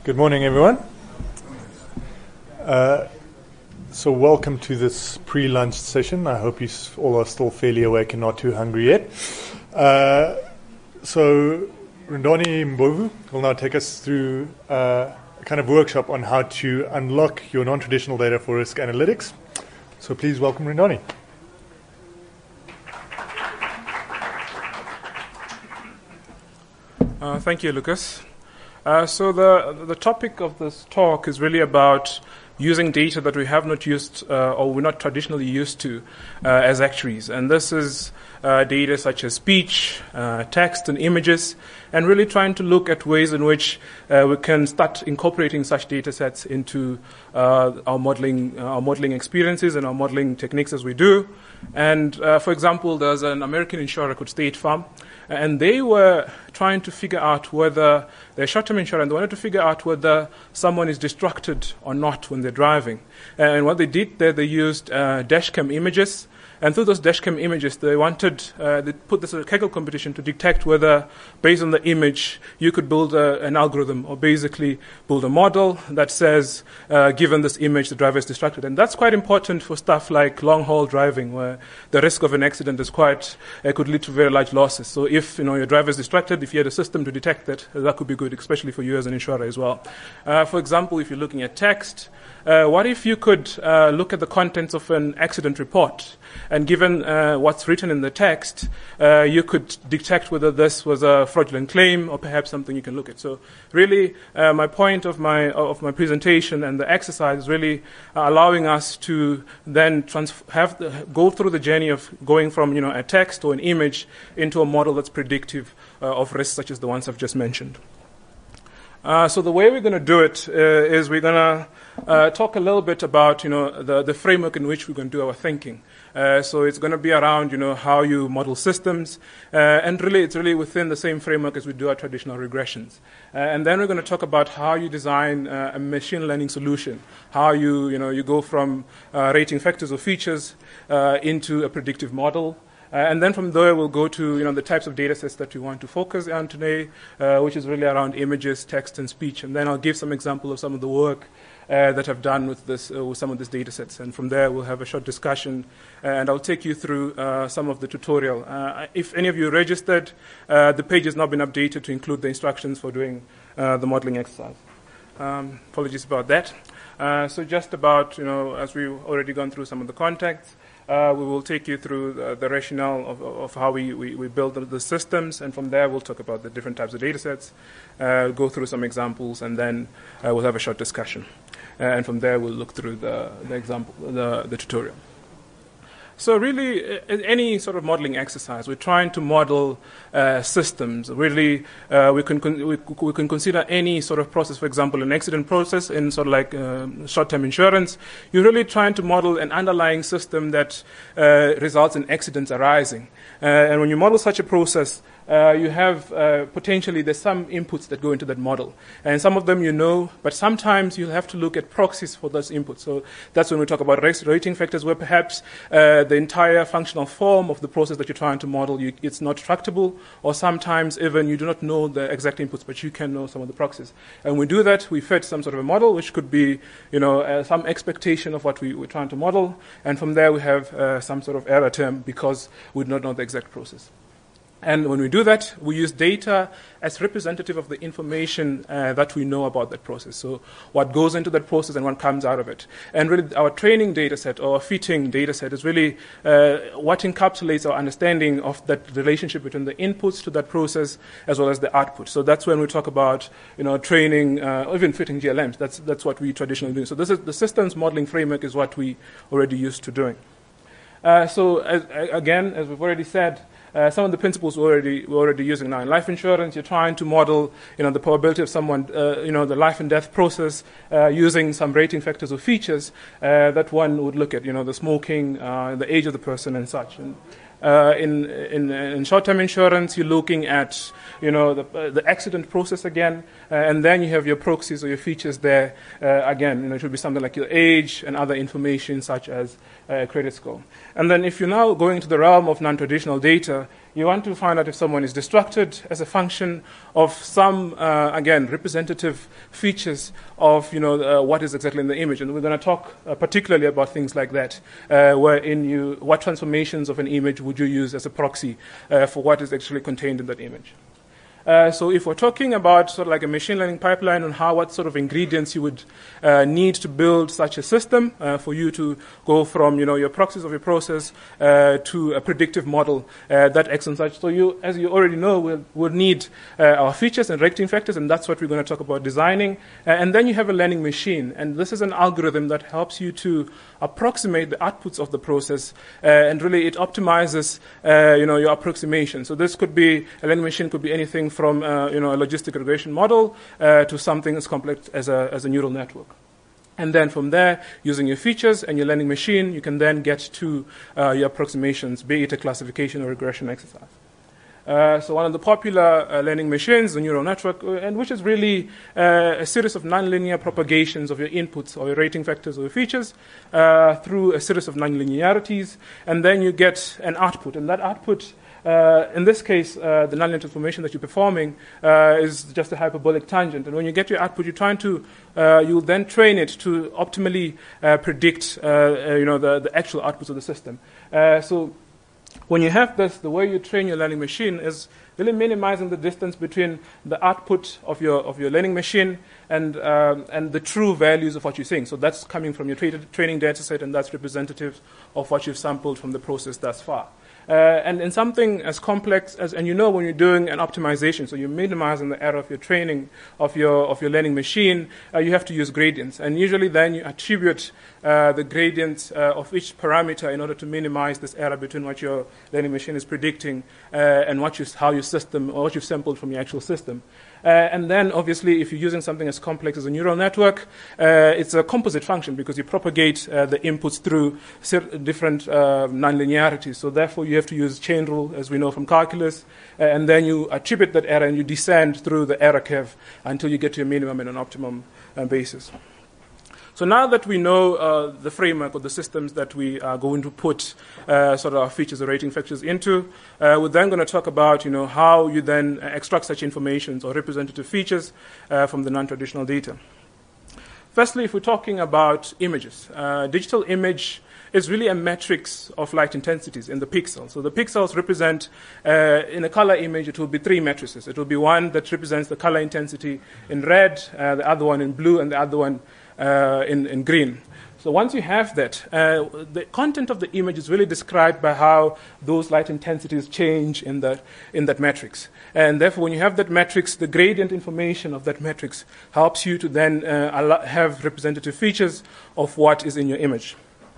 Good morning, everyone. So welcome to this pre-lunch session. I hope you all are still fairly awake and not too hungry yet. So Rindani Mbovu will now take us through a kind of workshop on how to unlock your non-traditional data for risk analytics. So please welcome Rindani. Thank you, Lucas. So the topic of this talk is really about using data that we have not used or we're not traditionally used to as actuaries. And this is data such as speech, text, and images, and really trying to look at ways in which we can start incorporating such data sets into our modeling experiences and our modeling techniques as we do. And for example, there's an American insurer called State Farm, and they were trying to figure out whether they're short-term insurer, and they wanted to figure out whether someone is distracted or not when they're driving. And what they did there, they used dashcam images. And through those dashcam images, they put this in a Kaggle competition to detect whether, based on the image, you could build an algorithm or basically build a model that says, given this image, the driver is distracted. And that's quite important for stuff like long-haul driving, where the risk of an accident is could lead to very large losses. So if your driver is distracted, if you had a system to detect that could be good, especially for you as an insurer as well. For example, if you're looking at text, what if you could look at the contents of an accident report? And given what's written in the text, you could detect whether this was a fraudulent claim or perhaps something you can look at. So really, my point of my presentation and the exercise is really allowing us to then go through the journey of going from a text or an image into a model that's predictive of risks such as the ones I've just mentioned. So the way we're going to do it is we're going to talk a little bit about the framework in which we're going to do our thinking. So it's going to be around how you model systems, and really it's really within the same framework as we do our traditional regressions. And then we're going to talk about how you design a machine learning solution, how you go from rating factors or features into a predictive model. And then from there, we'll go to the types of data sets that we want to focus on today, which is really around images, text, and speech. And then I'll give some example of some of the work that I've done with some of these data sets. And from there, we'll have a short discussion, and I'll take you through some of the tutorial. If any of you registered, the page has now been updated to include the instructions for doing the modeling exercise. Apologies about that. So just about, as we've already gone through some of the context, we will take you through the rationale of how we build the systems, and from there we'll talk about the different types of data sets, go through some examples, and then we'll have a short discussion. And from there we'll look through the tutorial. So really, any sort of modeling exercise, we're trying to model systems. Really, we can consider any sort of process, for example, an accident process in sort of like short-term insurance. You're really trying to model an underlying system that results in accidents arising. And when you model such a process, you have potentially there's some inputs that go into that model, and some of them but sometimes you'll have to look at proxies for those inputs. So that's when we talk about rating factors, where perhaps the entire functional form of the process that you're trying to model, it's not tractable, or sometimes even you do not know the exact inputs, but you can know some of the proxies. And when we do that, we fit some sort of a model, which could be some expectation of what we're trying to model, and from there we have some sort of error term because we do not know the exact process. And when we do that, we use data as representative of the information that we know about that process. So what goes into that process and what comes out of it. And really our training data set or fitting data set is really what encapsulates our understanding of that relationship between the inputs to that process as well as the output. So that's when we talk about training or even fitting GLMs. That's what we traditionally do. So this is the systems modeling framework is what we already used to doing. So as we've already said, some of the principles we're already using now in life insurance. You're trying to model, the probability of someone, the life and death process using some rating factors or features that one would look at, the smoking, the age of the person, and such. And in short-term insurance, you're looking at the accident process again, and then you have your proxies or your features there again. It would be something like your age and other information such as credit score. And then if you're now going to the realm of non-traditional data, You want to find out if someone is distracted as a function of some, again, representative features of what is exactly in the image. And we're going to talk particularly about things like that, what transformations of an image would you use as a proxy for what is actually contained in that image. So if we're talking about sort of like a machine learning pipeline on what sort of ingredients you would need to build such a system for you to go from your proxies of your process to a predictive model that acts on such. So you, as you already know, will need our features and recting factors, and that's what we're going to talk about designing. And then you have a learning machine, and this is an algorithm that helps you to approximate the outputs of the process, and really it optimizes your approximation. So this could be a learning machine, could be anything from a logistic regression model to something as complex as a neural network. And then from there, using your features and your learning machine, you can then get to your approximations, be it a classification or regression exercise. So one of the popular learning machines, the neural network, and which is really a series of nonlinear propagations of your inputs or your rating factors or your features through a series of nonlinearities, and then you get an output. And that output, in this case, the nonlinear transformation that you're performing is just a hyperbolic tangent. And when you get your output, you're trying to, you'll then train it to optimally predict, the actual outputs of the system. So when you have this, the way you train your learning machine is really minimizing the distance between the output of your learning machine and the true values of what you're seeing. So that's coming from your training data set, and that's representative of what you've sampled from the process thus far. And in something as complex as, and when you're doing an optimization, so you're minimizing the error of your training of your learning machine, you have to use gradients. And usually then you attribute the gradients of each parameter in order to minimize this error between what your learning machine is predicting and how your system, or what you've sampled from your actual system. And then, obviously, if you're using something as complex as a neural network, it's a composite function because you propagate the inputs through different nonlinearities. So therefore, you have to use chain rule, as we know from calculus, and then you attribute that error and you descend through the error curve until you get to a minimum and an optimum basis. So now that we know the framework or the systems that we are going to put sort of our features or rating factors into, we're then going to talk about how you then extract such information or representative features from the non-traditional data. Firstly, if we're talking about images, digital image is really a matrix of light intensities in the pixel. So the pixels represent, in a color image, it will be three matrices. It will be one that represents the color intensity in red, the other one in blue, and the other one in green. So once you have that, the content of the image is really described by how those light intensities change in that matrix. And therefore, when you have that matrix, the gradient information of that matrix helps you to then have representative features of what is in your image.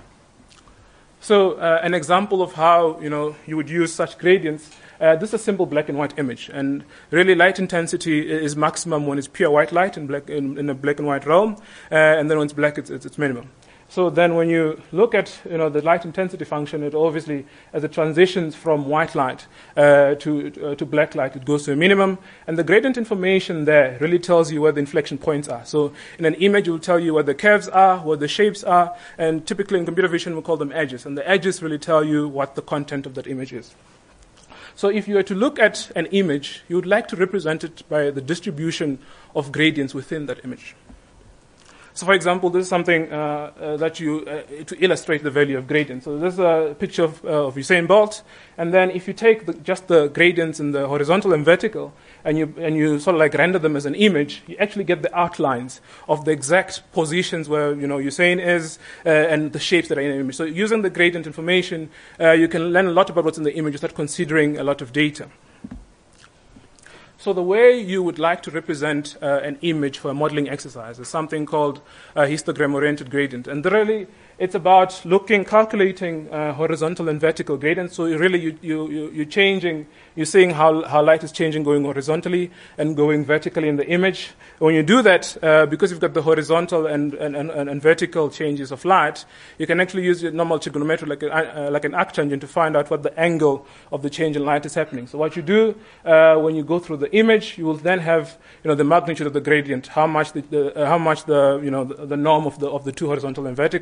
So an example of how you would use such gradients. This is a simple black and white image, and really light intensity is maximum when it's pure white light in a black and white realm, and then when it's black, it's minimum. So then when you look at the light intensity function, it obviously, as it transitions from white light to black light, it goes to a minimum. And the gradient information there really tells you where the inflection points are. So in an image, it will tell you where the curves are, where the shapes are, and typically in computer vision, we call them edges. And the edges really tell you what the content of that image is. So if you were to look at an image, you would like to represent it by the distribution of gradients within that image. So, for example, this is something to illustrate the value of gradient. So this is a picture of Usain Bolt, and then if you take just the gradients in the horizontal and vertical, and you sort of like render them as an image, you actually get the outlines of the exact positions where Usain is and the shapes that are in the image. So using the gradient information, you can learn a lot about what's in the image without considering a lot of data. So the way you would like to represent an image for a modeling exercise is something called histogram-oriented gradient. And really, it's about calculating horizontal and vertical gradients. So you're seeing how light is changing going horizontally and going vertically in the image. When you do that, because you've got the horizontal and vertical changes of light, you can actually use your normal trigonometry like an arctangent to find out what the angle of the change in light is happening. So what you do when you go through the image, you will then have the magnitude of the gradient, how much the norm of the two horizontal and verticals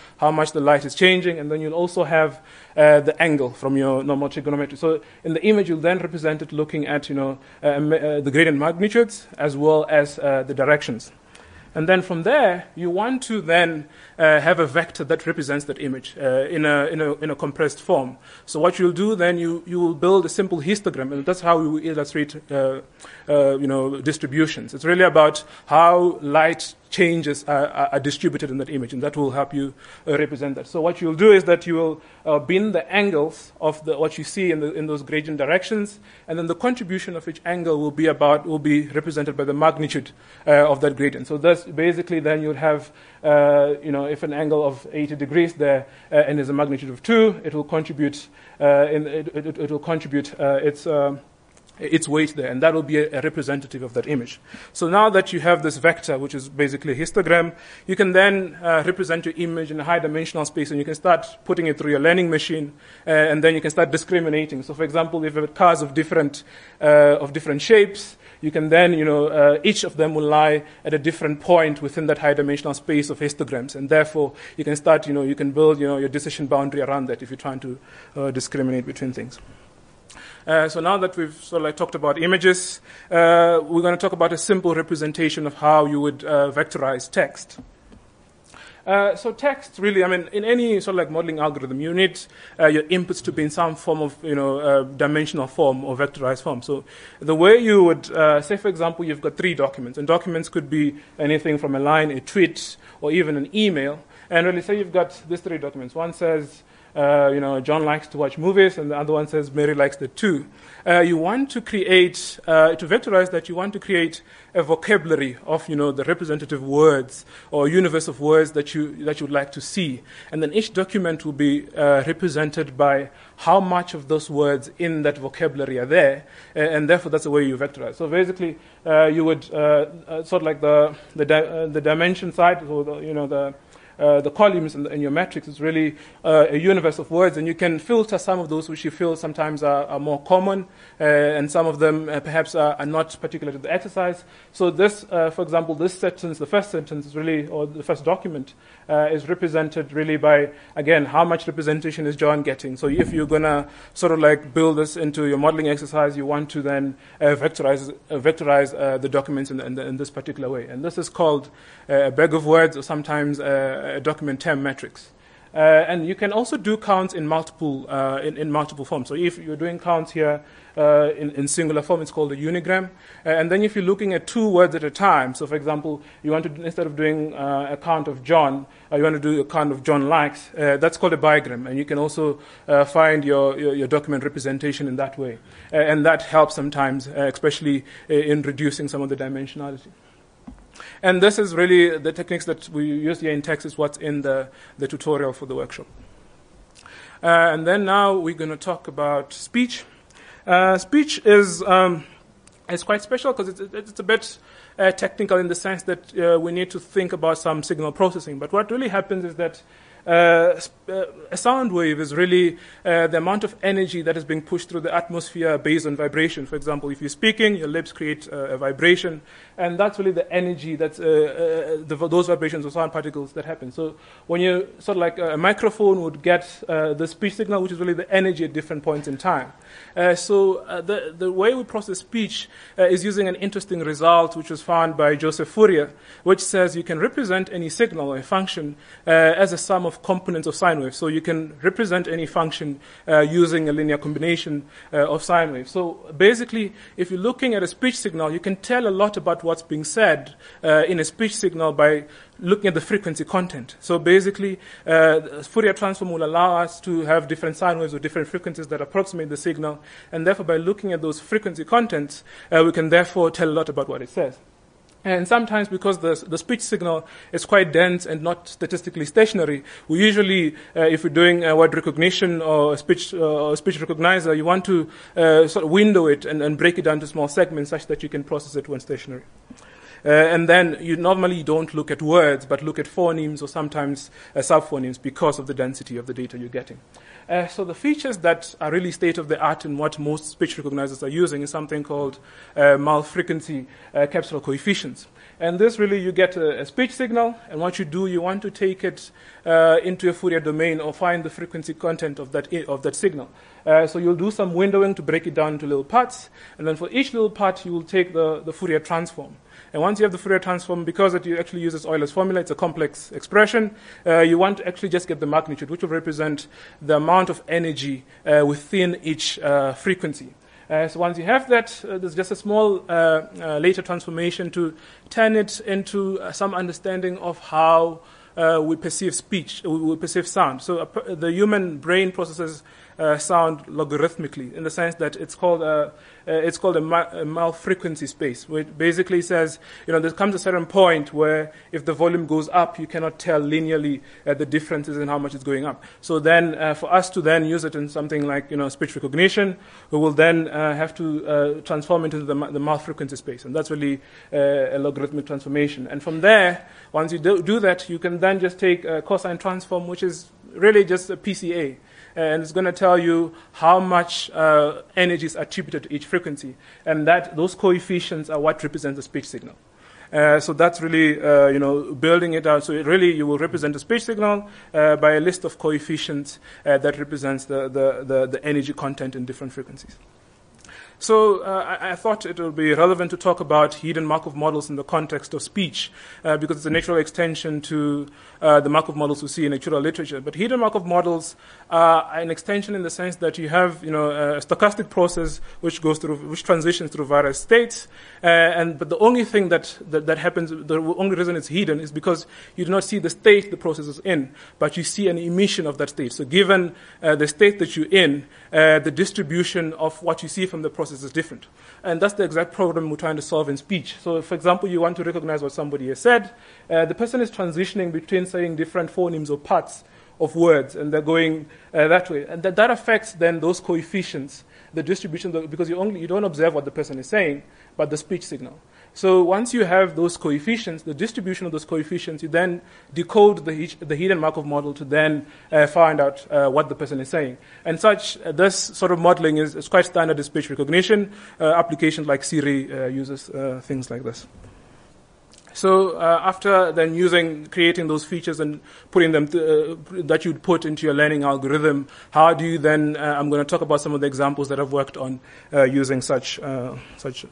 how much the light is changing, and then you'll also have the angle from your normal trigonometry. So in the image, you'll then represent it looking at the gradient magnitudes as well as the directions. And then from there, you want to then have a vector that represents that image in a compressed form. So what you'll do then, you will build a simple histogram, and that's how we illustrate distributions. It's really about how light changes are distributed in that image, and that will help you represent that. So what you'll do is that you will bin the angles of what you see in those gradient directions, and then the contribution of each angle will be represented by the magnitude of that gradient. So that's basically then you'll have if an angle of 80 degrees there and is a magnitude of 2, it will contribute its weight there, and that will be a representative of that image. So now that you have this vector, which is basically a histogram, you can then represent your image in a high-dimensional space, and you can start putting it through your learning machine, and then you can start discriminating. So, for example, if you have cars of different shapes, you can then, each of them will lie at a different point within that high-dimensional space of histograms, and therefore you can start, you can build, your decision boundary around that if you're trying to discriminate between things. So now that we've sort of talked about images, we're going to talk about a simple representation of how you would vectorize text. So text, really, in any sort of modeling algorithm, you need your inputs to be in some form of, dimensional form or vectorized form. So the way you would, say, for example, you've got 3 documents, and documents could be anything from a line, a tweet, or even an email. And really, say you've got these 3 documents. One says, John likes to watch movies, and the other one says Mary likes the too. You want to create, to vectorize that, you want to create a vocabulary of, the representative words or universe of words that you'd like to see. And then each document will be represented by how much of those words in that vocabulary are there, and therefore that's the way you vectorize. So basically, you would sort of like the dimension side, or the columns in your matrix is really a universe of words, and you can filter some of those which you feel sometimes are more common, and some of them perhaps are not particular to the exercise. So this, for example, this sentence, the first sentence is really, or the first document, is represented really by, again, how much representation is John getting. So if you're going to sort of build this into your modeling exercise, you want to then vectorize the documents in this particular way. And this is called a bag of words, or sometimes a document term matrix. And you can also do counts in multiple forms. So if you're doing counts here in singular form, it's called a unigram. And then if you're looking at 2 words at a time, so for example, you want to, instead of doing a count of John, you want to do a count of John likes, that's called a bigram. And you can also find your document representation in that way. And that helps sometimes, especially in reducing some of the dimensionality. And this is really the techniques that we use here in text is what's in the tutorial for the workshop. And then now we're going to talk about speech. Speech is quite special because it's a bit technical in the sense that we need to think about some signal processing. But what really happens is that a sound wave is really the amount of energy that is being pushed through the atmosphere based on vibration. For example, if you're speaking, your lips create a vibration, and that's really the energy that's those vibrations or sound particles that happen. So when you sort of a microphone would get the speech signal, which is really the energy at different points in time. So the way we process speech is using an interesting result which was found by Joseph Fourier, which says you can represent any signal or a function as a sum of components of sine waves. So you can represent any function using a linear combination of sine waves. So basically, if you're looking at a speech signal, you can tell a lot about what's being said in a speech signal by looking at the frequency content. So basically, Fourier transform will allow us to have different sine waves with different frequencies that approximate the signal, and therefore by looking at those frequency contents, we can therefore tell a lot about what it says. And sometimes, because the speech signal is quite dense and not statistically stationary, we usually, if we're doing word recognition or speech recognizer, you want to sort of window it and break it down to small segments such that you can process it when stationary. And then you normally don't look at words, but look at phonemes or sometimes subphonemes because of the density of the data you're getting. So the features that are really state-of-the-art in what most speech recognizers are using is something called Mel frequency capsular coefficients. And this really, you get a speech signal, and what you do, you want to take it into a Fourier domain or find the frequency content of that signal. So you'll do some windowing to break it down into little parts, and then for each little part, you will take the Fourier transform. And once you have the Fourier transform, because it actually uses Euler's formula, it's a complex expression, you want to actually just get the magnitude, which will represent the amount of energy within each frequency. So once you have that, there's just a small later transformation to turn it into some understanding of how we perceive speech, we perceive sound. So the human brain processes sound logarithmically, in the sense that it's called a Mal-frequency space, which basically says, there comes a certain point where if the volume goes up, you cannot tell linearly the differences in how much it's going up. So then, for us to then use it in something like, speech recognition, we will then have to transform into the Mal-frequency space, and that's really a logarithmic transformation. And from there, once you do that, you can then just take a cosine transform, which is really just a PCA. And it's going to tell you how much energy is attributed to each frequency. And those coefficients are what represent the speech signal. So that's really, building it out. So you will represent the speech signal by a list of coefficients that represents the energy content in different frequencies. So I thought it would be relevant to talk about hidden Markov models in the context of speech, because it's a natural extension to the Markov models we see in actuarial literature. But hidden Markov models are an extension in the sense that you have, a stochastic process which transitions through various states, but the only thing that happens, the only reason it's hidden is because you do not see the state the process is in, but you see an emission of that state. So given the state that you're in, the distribution of what you see from the process is different. And that's the exact problem we're trying to solve in speech. So, for example, you want to recognize what somebody has said. The person is transitioning between saying different phonemes or parts of words, and they're going that way. And that affects then those coefficients, the distribution, because you don't observe what the person is saying, but the speech signal. So once you have those coefficients, the distribution of those coefficients, you then decode the hidden Markov model to then find out what the person is saying. And this sort of modeling is quite standard in speech recognition. Applications like Siri uses things like this. So after then creating those features and putting them that you'd put into your learning algorithm, how do you then? I'm going to talk about some of the examples that I've worked on using such data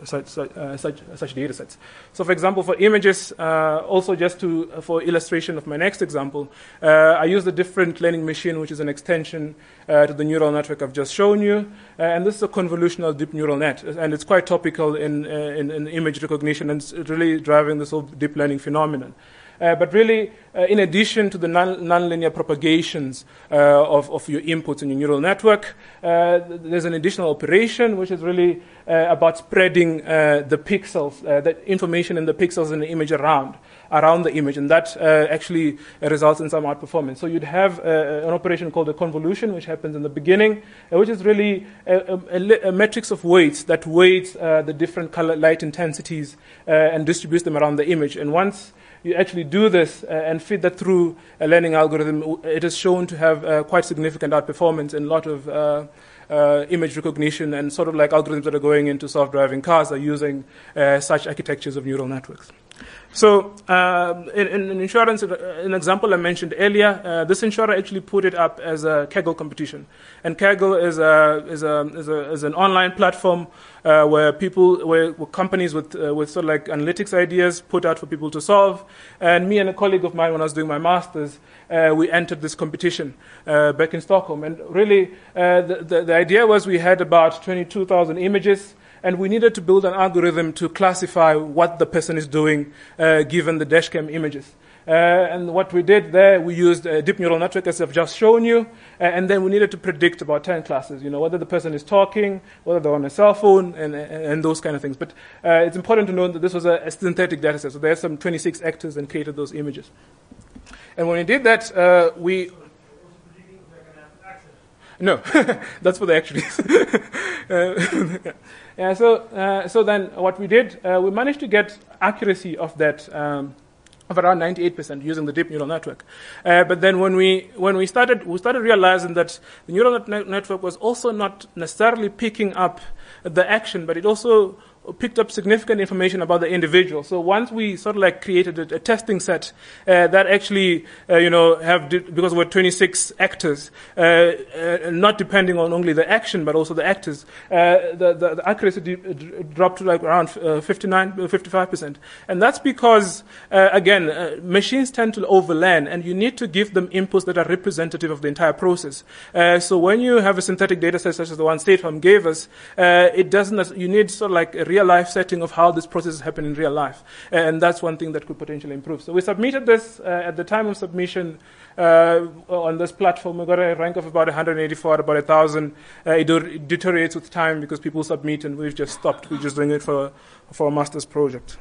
sets. So, for example, for images, also just for illustration of my next example, I used a different learning machine, which is an extension to the neural network I've just shown you, and this is a convolutional deep neural net, and it's quite topical in image recognition, and it's really driving this whole deep learning phenomenon. But really, in addition to the nonlinear propagations of your inputs in your neural network, there's an additional operation which is really about spreading the pixels, the information in the pixels in the image around the image, and that actually results in some outperformance. So you'd have an operation called a convolution, which happens in the beginning, which is really a matrix of weights that weights the different color light intensities and distributes them around the image. And once you actually do this and feed that through a learning algorithm, it is shown to have quite significant outperformance in a lot of image recognition, and sort of like algorithms that are going into self-driving cars are using such architectures of neural networks. So in insurance, an example I mentioned earlier, this insurer actually put it up as a Kaggle competition. And Kaggle is an online platform where companies with sort of like analytics ideas put out for people to solve. And me and a colleague of mine, when I was doing my master's, we entered this competition back in Stockholm. And really, the idea was we had about 22,000 images, and we needed to build an algorithm to classify what the person is doing given the dashcam images. And what we did there, we used a deep neural network, as I've just shown you, and then we needed to predict about 10 classes, whether the person is talking, whether they're on a cell phone, and those kind of things. But it's important to note that this was a synthetic data set, so there's some 26 actors that created those images. And when we did that, we... No, that's for the actuaries. Yeah, so then what we did, we managed to get accuracy of that of around 98% using the deep neural network. But then when we started realizing that the neural network was also not necessarily picking up the action, but it also picked up significant information about the individual. So once we sort of like created a testing set that actually, because we're 26 actors, not depending on only the action but also the actors, the accuracy dropped to like around 55%. And that's because, machines tend to overlearn, and you need to give them inputs that are representative of the entire process. So when you have a synthetic data set such as the one State Farm gave us, you need sort of like a real life setting of how this process happen in real life. And that's one thing that could potentially improve. So we submitted this at the time of submission on this platform. We got a rank of about 184 out of about 1,000. It deteriorates with time because people submit, and we've just stopped. We're just doing it for a master's project.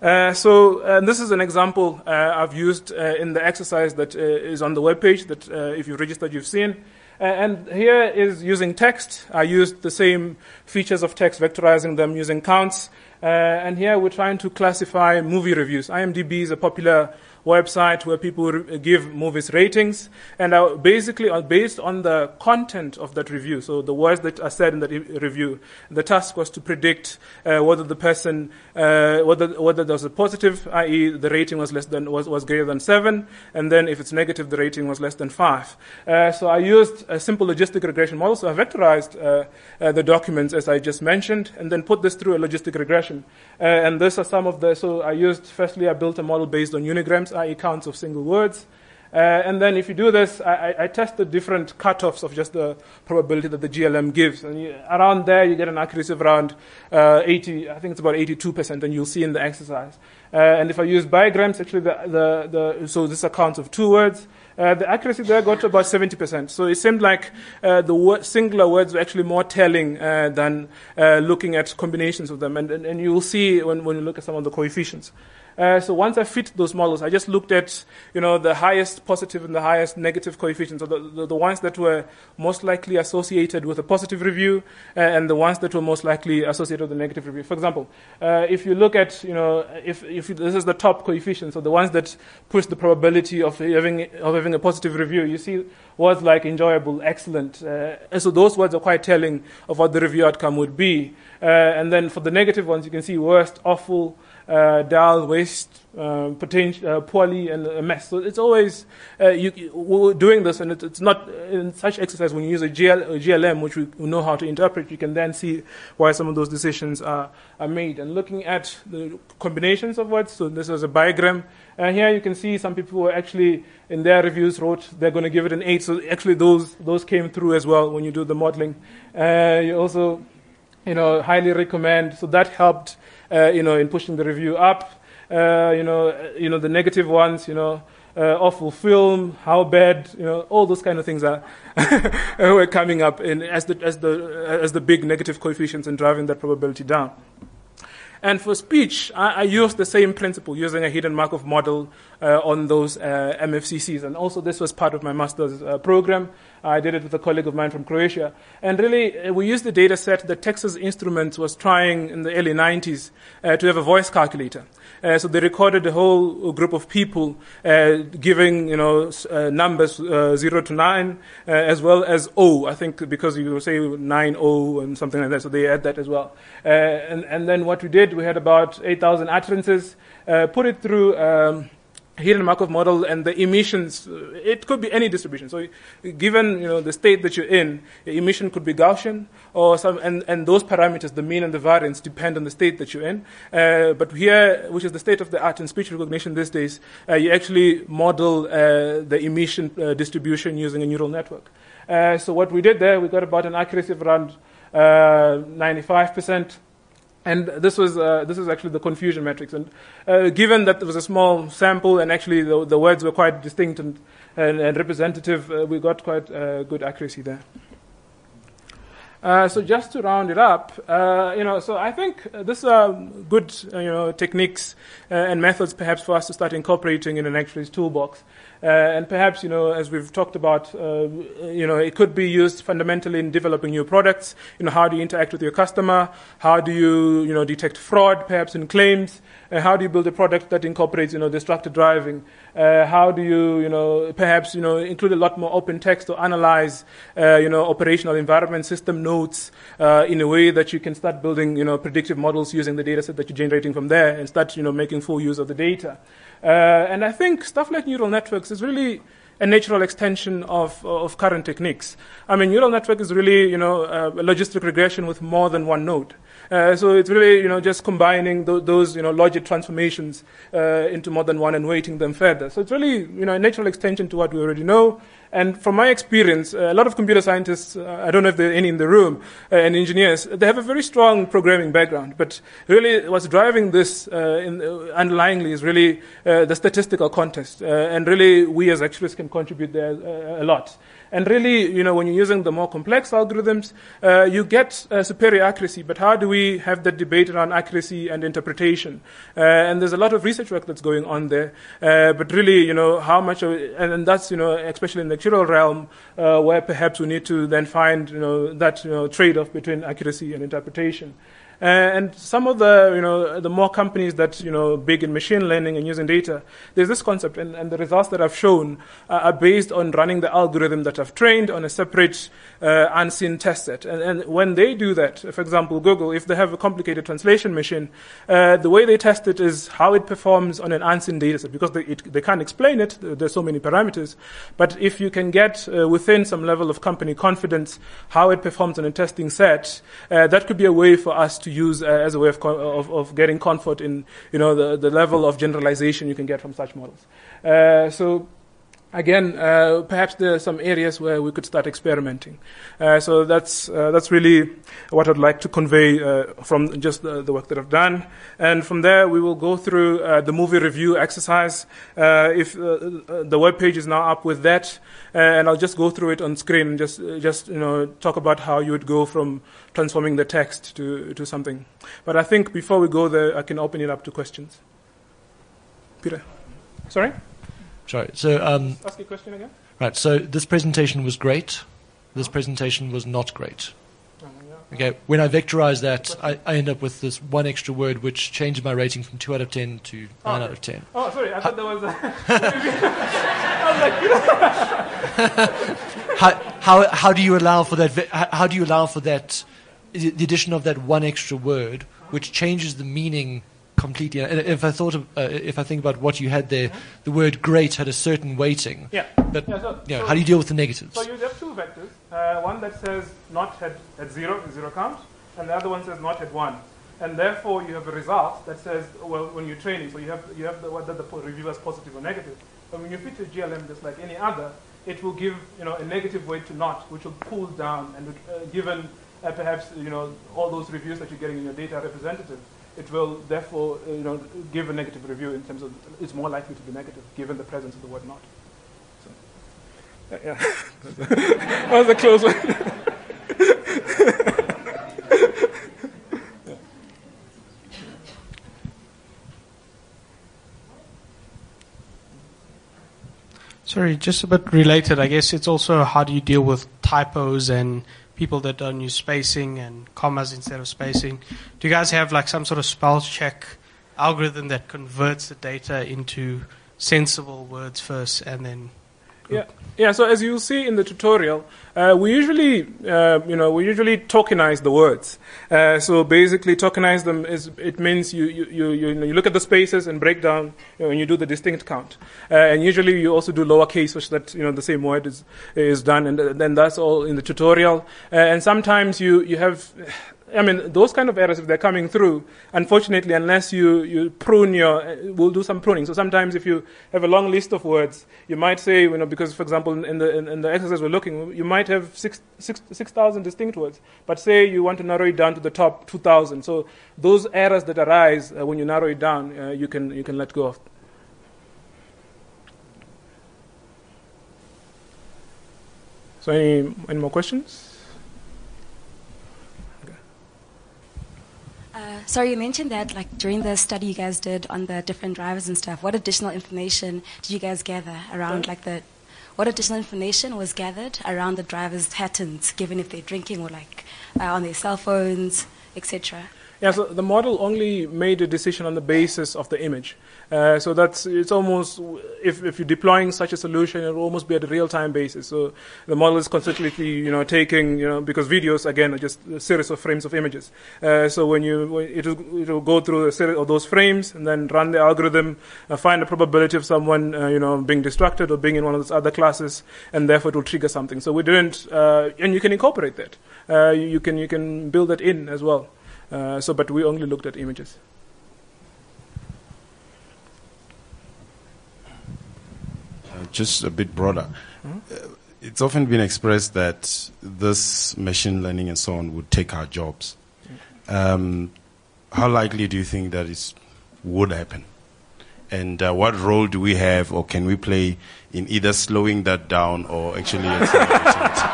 So this is an example I've used in the exercise that is on the webpage that if you've registered, you've seen. And here is using text. I used the same features of text, vectorizing them using counts. And here we're trying to classify movie reviews. IMDb is a popular website where people give movies ratings, and basically based on the content of that review, so the words that are said in the review, the task was to predict whether the person, whether there was a positive, i.e. the rating was greater than 7, and then if it's negative, the rating was less than 5. So I used a simple logistic regression model, so I vectorized the documents as I just mentioned, and then put this through a logistic regression. And these are some of so I built a model based on unigrams, i.e. counts of single words. And then if you do this, I tested different cutoffs of just the probability that the GLM gives. And around there, you get an accuracy of around 80, I think it's about 82%, and you'll see in the exercise. And if I use bigrams, actually, so this is a count of 2 words. The accuracy there got to about 70%. So it seemed like the singular words were actually more telling than looking at combinations of them. And you will see when you look at some of the coefficients. So once I fit those models, I just looked at, the highest positive and the highest negative coefficients, so the ones that were most likely associated with a positive review, and the ones that were most likely associated with a negative review. For example, if you look at, if this is the top coefficient, so the ones that push the probability of having a positive review, you see words like enjoyable, excellent, and so those words are quite telling of what the review outcome would be. And then for the negative ones, you can see worst, awful, dull, waste, poorly, and a mess. So it's always we're doing this, and it's not in such exercise when you use a GLM, which we know how to interpret. You can then see why some of those decisions are made. And looking at the combinations of words, so this is a bigram. And here you can see some people who actually in their reviews wrote they're going to give it an 8. So actually those came through as well when you do the modeling. You also highly recommend. So that helped, in pushing the review up. The negative ones, awful film, how bad, all those kind of things are were coming up as the big negative coefficients and driving that probability down. And for speech, I used the same principle, using a hidden Markov model on those MFCCs. And also this was part of my master's program. I did it with a colleague of mine from Croatia. And really, we used the data set that Texas Instruments was trying in the early 90s to have a voice calculator. So they recorded a whole group of people giving, numbers 0 to 9, as well as O, I think, because you say 9-0 and something like that. So they add that as well. And then what we did, we had about 8,000 utterances, put it through hidden Markov model, and the emissions, it could be any distribution. So given the state that you're in, the emission could be Gaussian, or and those parameters, the mean and the variance, depend on the state that you're in. But here, which is the state of the art in speech recognition these days, you actually model the emission distribution using a neural network. So what we did there, we got about an accuracy of around 95%. And this is actually the confusion matrix. And given that there was a small sample and actually the words were quite distinct and representative, we got quite good accuracy there. So just to round it up, so I think these are good, techniques and methods perhaps for us to start incorporating in an actuary's toolbox. And perhaps, as we've talked about, it could be used fundamentally in developing new products. How do you interact with your customer? How do you, detect fraud, perhaps in claims? How do you build a product that incorporates, distracted driving? How do you, perhaps, include a lot more open text to analyze, operational environment, system nodes in a way that you can start building, predictive models using the data set that you're generating from there and start, making full use of the data. And I think stuff like neural networks is really a natural extension of current techniques. I mean, neural network is really, a logistic regression with more than one node. So it's really, just combining those, logic transformations into more than one and weighting them further. So it's really, a natural extension to what we already know. And from my experience, a lot of computer scientists, I don't know if there are any in the room, and engineers, they have a very strong programming background. But really what's driving this underlyingly is really the statistical context. And really we as actuaries can contribute there a lot. And really, when you're using the more complex algorithms, you get superior accuracy. But how do we have that debate around accuracy and interpretation? And there's a lot of research work that's going on there. But really, how much of it, and that's, especially in the actuarial realm, where perhaps we need to then find, that, trade-off between accuracy and interpretation. And some of the more companies that, big in machine learning and using data, there's this concept, and the results that I've shown are based on running the algorithm that I've trained on a separate unseen test set. And when they do that, for example, Google, if they have a complicated translation machine, the way they test it is how it performs on an unseen data set, because they can't explain it. There's so many parameters. But if you can get within some level of company confidence how it performs on a testing set, that could be a way for us to use as a way of getting comfort in the level of generalization you can get from such models. So again, perhaps there are some areas where we could start experimenting. So that's really what I'd like to convey from just the work that I've done. And from there, we will go through the movie review exercise. If the web page is now up with that, and I'll just go through it on screen and just talk about how you would go from transforming the text to something. But I think before we go there, I can open it up to questions. Peter, sorry. Sorry. So, ask your question again. Right. So this presentation was great. This presentation was not great. Okay. When I vectorize that, I end up with this one extra word, which changes my rating from 2 out of 10 to 9 out of 10. Oh, sorry. I thought there was a... I was like, how do you allow for that? How do you allow for that? The addition of that one extra word, which changes the meaning completely. And if I think about what you had there, the word "great" had a certain weighting. Yeah. But how do you deal with the negatives? So you have two vectors. One that says not at 0 count, and the other one says not at 1. And therefore, you have a result that says, well, when you're training, so you have whether the reviewer is positive or negative. But when you fit a GLM just like any other, it will give a negative weight to not, which will pull down, and given perhaps all those reviews that you're getting in your data representative, it will therefore give a negative review in terms of it's more likely to be negative given the presence of the word not. So, yeah, that was a close one. Sorry, just a bit related. I guess it's also how do you deal with typos and people that don't use spacing and commas instead of spacing. Do you guys have like some sort of spell check algorithm that converts the data into sensible words first and then? Yeah. So as you'll see in the tutorial, we usually tokenize the words. So basically, tokenize them it means you look at the spaces and break down, and you do the distinct count. And usually, you also do lowercase, such that the same word is done, and then that's all in the tutorial. And sometimes you have. I mean, those kind of errors, if they're coming through, unfortunately, unless you prune we'll do some pruning. So sometimes if you have a long list of words, you might say, because, for example, in the exercise we're looking, you might have 6,000 distinct words. But say you want to narrow it down to the top 2,000. So those errors that arise when you narrow it down, you can let go of. So any more questions? Sorry, you mentioned that like during the study you guys did on the different drivers and stuff, what additional information did you guys gather around what additional information was gathered around the drivers' patterns, given if they're drinking or on their cell phones, etc.? Yeah, so the model only made a decision on the basis of the image. So it's almost, if you're deploying such a solution, it'll almost be at a real-time basis. So the model is constantly, taking, because videos, again, are just a series of frames of images. So it'll go through a series of those frames and then run the algorithm, find the probability of someone, being distracted or being in one of those other classes, and therefore it will trigger something. So we didn't, and you can incorporate that. You can build that in as well. But we only looked at images. Just a bit broader. It's often been expressed that this machine learning and so on would take our jobs. How likely do you think that would happen? And what role do we have or can we play in either slowing that down or actually accelerating it?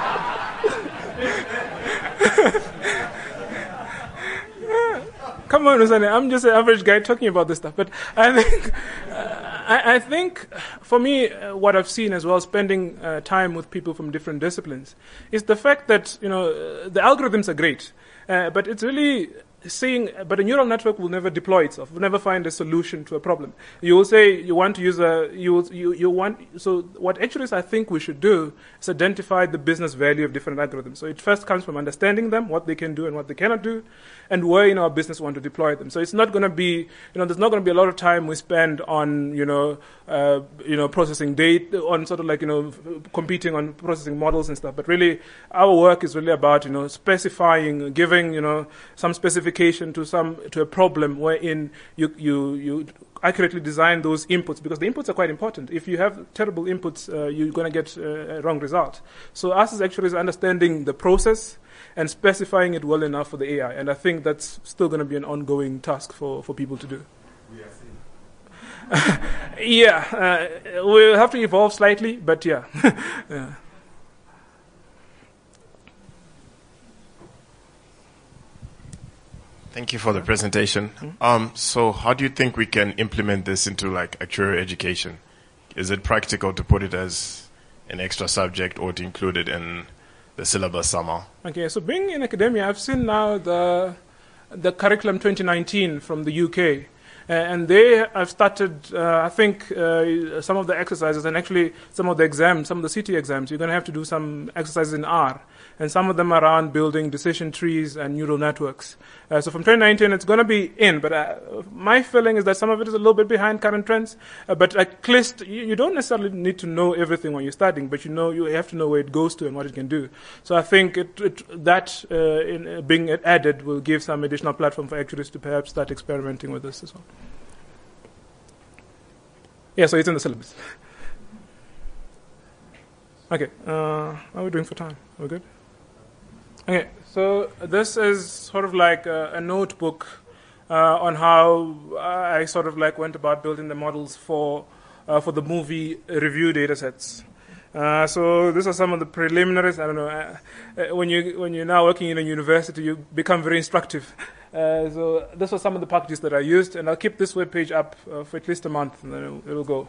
Come on, Usane, I'm just an average guy talking about this stuff. But I think, I think for me, what I've seen as well, spending time with people from different disciplines, is the fact that, the algorithms are great, but it's really but a neural network will never deploy itself, will never find a solution to a problem. You will say you want to use so what actually I think we should do is identify the business value of different algorithms. So it first comes from understanding them, what they can do and what they cannot do, and where in our business we want to deploy them. So it's not going to be, there's not going to be a lot of time we spend on, processing data, on sort of competing on processing models and stuff. But really, our work is really about, specifying, giving, some specification to a problem wherein you accurately design those inputs, because the inputs are quite important. If you have terrible inputs, you're going to get a wrong result. So us is understanding the process and specifying it well enough for the AI. And I think that's still going to be an ongoing task for people to do. Yeah, we'll have to evolve slightly, but yeah. Yeah. Thank you for the presentation. So how do you think we can implement this into actuarial education? Is it practical to put it as an extra subject or to include it in the syllabus somehow? Okay, so being in academia, I've seen now the curriculum 2019 from the UK. And they have started, I think, some of the exercises and actually some of the exams, some of the CT exams, you're going to have to do some exercises in R. And some of them are around building decision trees and neural networks. So from 2019, it's going to be in. But my feeling is that some of it is a little bit behind current trends. But at least you don't necessarily need to know everything when you're studying, but you have to know where it goes to and what it can do. So I think that being added will give some additional platform for actuaries to perhaps start experimenting with this as well. Yeah, so it's in the syllabus. Okay, how are we doing for time? Are we good? Okay, so this is sort of like a notebook on how I sort of went about building the models for the movie review data sets. So these are some of the preliminaries. I don't know, when you're now working in a university, you become very instructive. So this was some of the packages that I used, and I'll keep this web page up for at least a month, and then it'll go.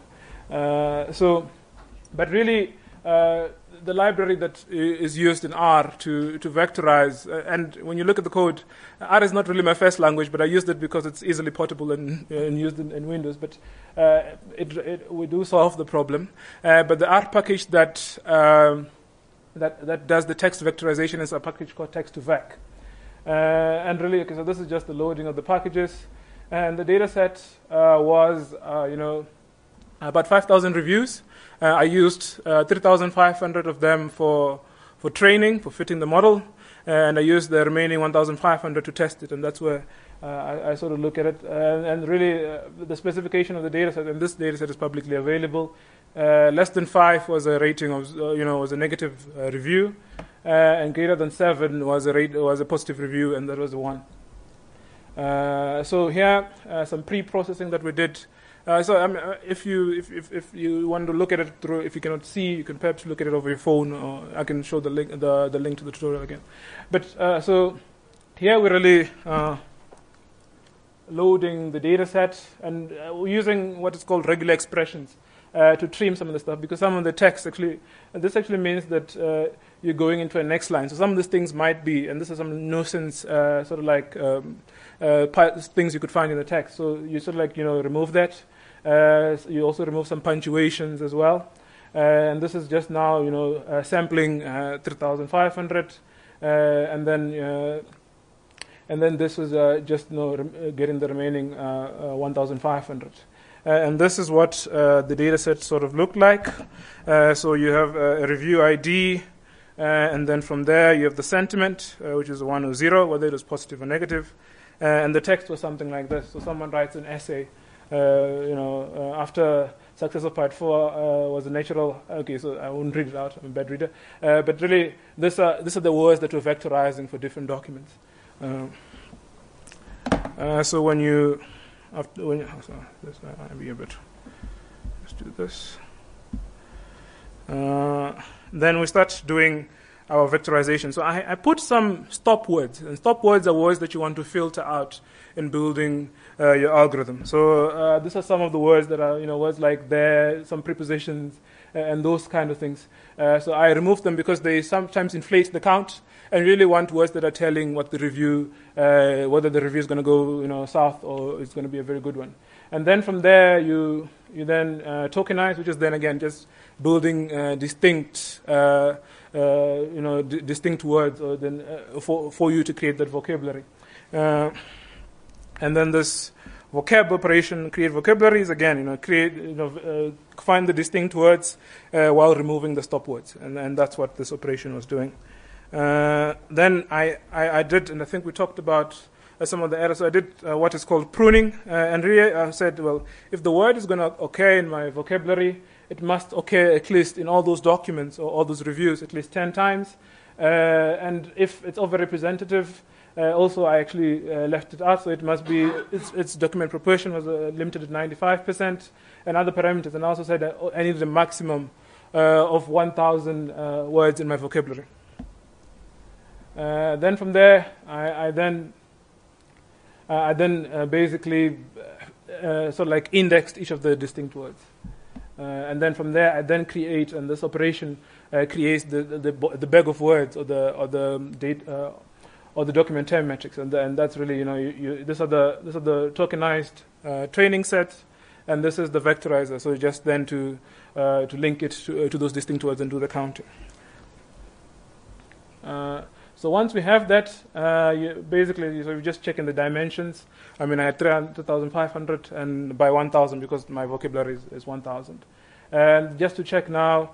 But really, the library that is used in R to vectorize, and when you look at the code, R is not really my first language, but I used it because it's easily portable and used in Windows. But we do solve the problem. But the R package that does the text vectorization is a package called text2vec. And really, okay, so this is just the loading of the packages, and the data set was about 5,000 reviews. I used 3,500 of them for training, for fitting the model, and I used the remaining 1,500 to test it, and that's where I sort of look at it. And really, the specification of the data set, and this data set is publicly available. Less than 5 was a rating of, was a negative review, and greater than 7 was a positive review, and that was the 1. So here, some pre-processing that we did. If you want to look at it through, if you cannot see, you can perhaps look at it over your phone, or I can show the link to the tutorial again. But so here we're really loading the data set, and we're using what is called regular expressions. to trim some of the stuff, because some of the text this actually means that you're going into a next line. So some of these things might be, and this is some nuisance, sort of like things you could find in the text. So you sort of like, remove that. You also remove some punctuations as well. And this is just now, sampling 3,500, and then this was just getting the remaining 1,500. And this is what the data set sort of looked like. So you have a review ID, and then from there you have the sentiment, which is 1 or 0, whether it was positive or negative. And the text was something like this. So someone writes an essay, after success of part 4 was a natural. Okay, so I won't read it out. I'm a bad reader. But really, these are the words that we're vectorizing for different documents. So when you, this might be a bit. Let's do this. Then we start doing our vectorization. So I put some stop words, and stop words are words that you want to filter out in building your algorithm. So these are some of the words that are, words like there, some prepositions, and those kind of things. So I remove them because they sometimes inflate the count, and really want words that are telling what the review, whether the review is going to go, south or it's going to be a very good one. And then from there, you then tokenize, which is then again just building distinct, distinct words, or then for you to create that vocabulary. And then this vocab operation, create vocabularies, again, find the distinct words while removing the stop words, and that's what this operation was doing. Then I did, and I think we talked about some of the errors. So I did what is called pruning, and really I said, well, if the word is going to occur in my vocabulary, it must occur at least in all those documents or all those reviews at least 10 times. And if it's overrepresentative, also I actually left it out, so it must be, its document proportion was limited at 95%, and other parameters. And I also said that I needed a maximum of 1,000 words in my vocabulary. Then from there, I then basically sort of like indexed each of the distinct words. And then from there, I then create, and this operation creates the bag of words or the date or the document term metrics, and that's really these are the tokenized training sets, and this is the vectorizer. So just then to link it to those distinct words and do the counting. So once we have that, basically, so we just check in the dimensions. I mean, I had 2,500 and by 1,000 because my vocabulary is 1,000. And just to check now,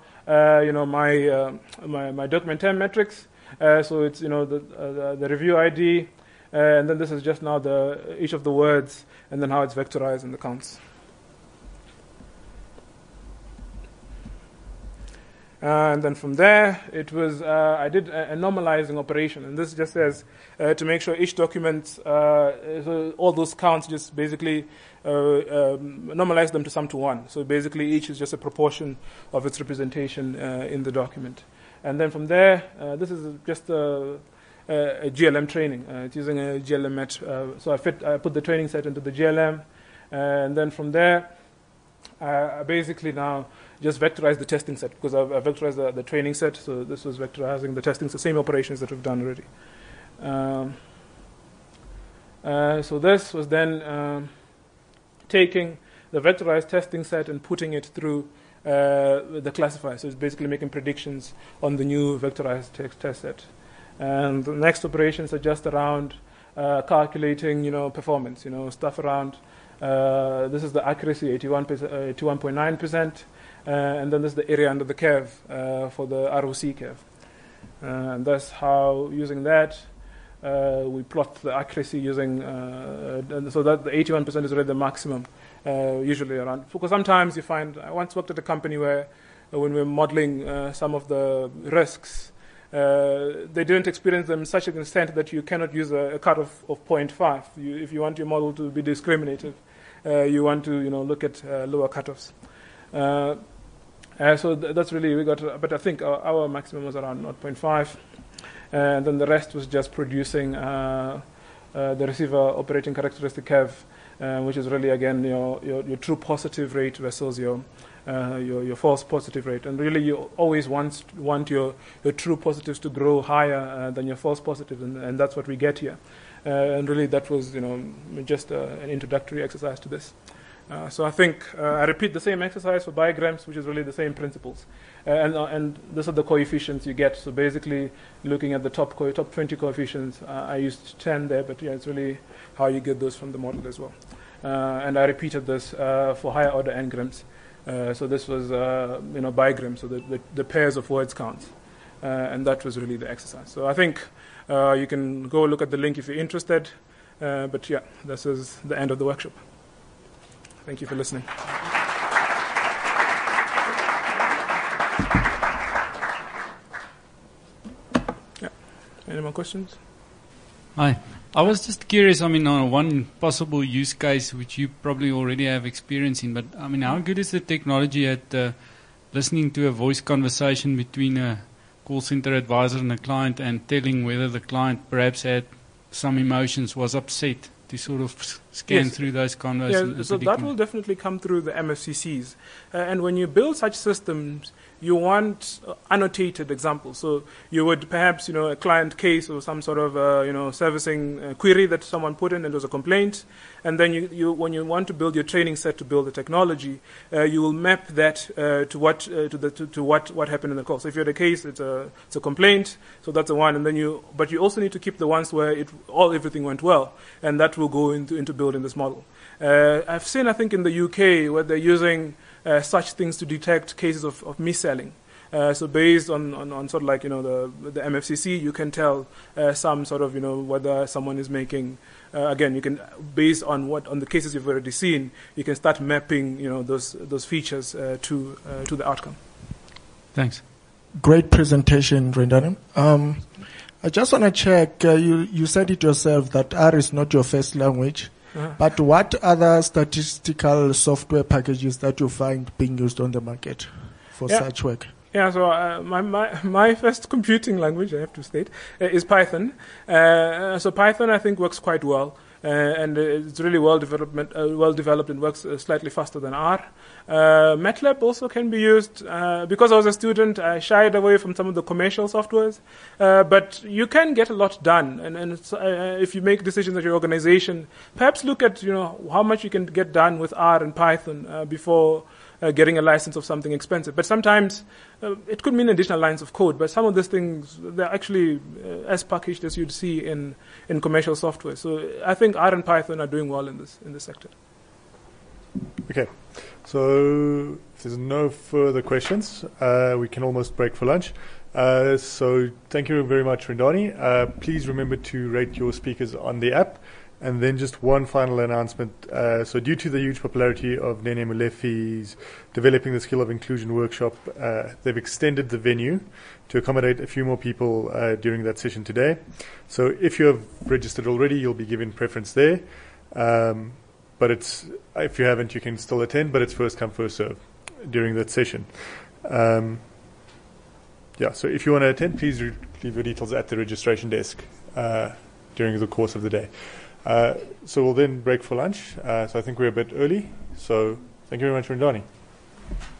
my document term metrics. So it's the review ID, and then this is just now each of the words, and then how it's vectorized in the counts. And then from there, it was I did a normalizing operation, and this just says to make sure each document, so all those counts, just basically normalize them to sum to 1. So basically, each is just a proportion of its representation in the document. And then from there, this is just a GLM training. It's using a GLM match. So I put the training set into the GLM, and then from there, I basically now just vectorize the testing set, because I've vectorized the training set. So this was vectorizing the testing, so same operations that we've done already. So this was then taking the vectorized testing set and putting it through the classifier. So it's basically making predictions on the new vectorized test set. And the next operations are just around calculating, performance, stuff around. This is the accuracy, 81.9%, and then this is the area under the curve for the ROC curve. And that's how, using that, we plot the accuracy using, so that the 81% is really the maximum, usually around. Because sometimes you find, I once worked at a company where when we were modeling some of the risks, they didn't experience them to such an extent that you cannot use a cutoff of 0.5. If you want your model to be discriminative, you want to look at lower cutoffs. So that's really, we got, but I think our maximum was around 0.5. And then the rest was just producing the receiver operating characteristic curve, which is really, again, your true positive rate versus your your false positive rate. And really, you always want your true positives to grow higher than your false positives, and that's what we get here. And really, that was just an introductory exercise to this. So I think I repeat the same exercise for bigrams, which is really the same principles. And these are the coefficients you get. So basically, looking at the top 20 coefficients, I used 10 there, but yeah, it's really how you get those from the model as well. And I repeated this for higher order n-grams. So this was bigrams, so the pairs of words counts. And that was really the exercise. So I think you can go look at the link if you're interested. But yeah, this is the end of the workshop. Thank you for listening. Yeah. Any more questions? Hi. I was just curious, on one possible use case which you probably already have experience in, but how good is the technology at listening to a voice conversation between a call center advisor and a client and telling whether the client perhaps had some emotions, was upset, to sort of scan through those conversations? Yeah, so that will definitely come through the MFCCs. And when you build such systems, you want annotated examples. So you would perhaps, a client case or some sort of, servicing query that someone put in and there was a complaint. And then you when you want to build your training set to build the technology, you will map that to what happened in the call. So if you had a case, it's a complaint, so that's the one. And then but you also need to keep the ones where everything went well, and that will go into building this model. I've seen, I think, in the UK where they're using such things to detect cases of mis-selling. So based on sort of like, the MFCC, you can tell some sort of, whether someone is making, again, you can, based on the cases you've already seen, you can start mapping, those features to the outcome. Thanks. Great presentation, Rendani. I just want to check, you said it yourself that R is not your first language. Uh-huh. But what other statistical software packages that you find being used on the market for such work? Yeah, so my first computing language, I have to state, is Python. So Python, I think, works quite well. And it's really well developed and works slightly faster than R. MATLAB also can be used. Because I was a student, I shied away from some of the commercial softwares. But you can get a lot done. And it's, if you make decisions at your organization, perhaps look at how much you can get done with R and Python before getting a license of something expensive. But sometimes it could mean additional lines of code. But some of these things, they're actually as packaged as you'd see in commercial software. So I think R and Python are doing well in this sector. Okay. So if there's no further questions, we can almost break for lunch. So thank you very much, Rendani. Please remember to rate your speakers on the app. And then just one final announcement. So due to the huge popularity of Nene Molefi's Developing the Skill of Inclusion workshop, they've extended the venue to accommodate a few more people during that session today. So if you have registered already, you'll be given preference there. But if you haven't, you can still attend, but it's first come, first serve during that session. So if you want to attend, please leave your details at the registration desk during the course of the day. So we'll then break for lunch. So I think we're a bit early. So thank you very much, Rendani.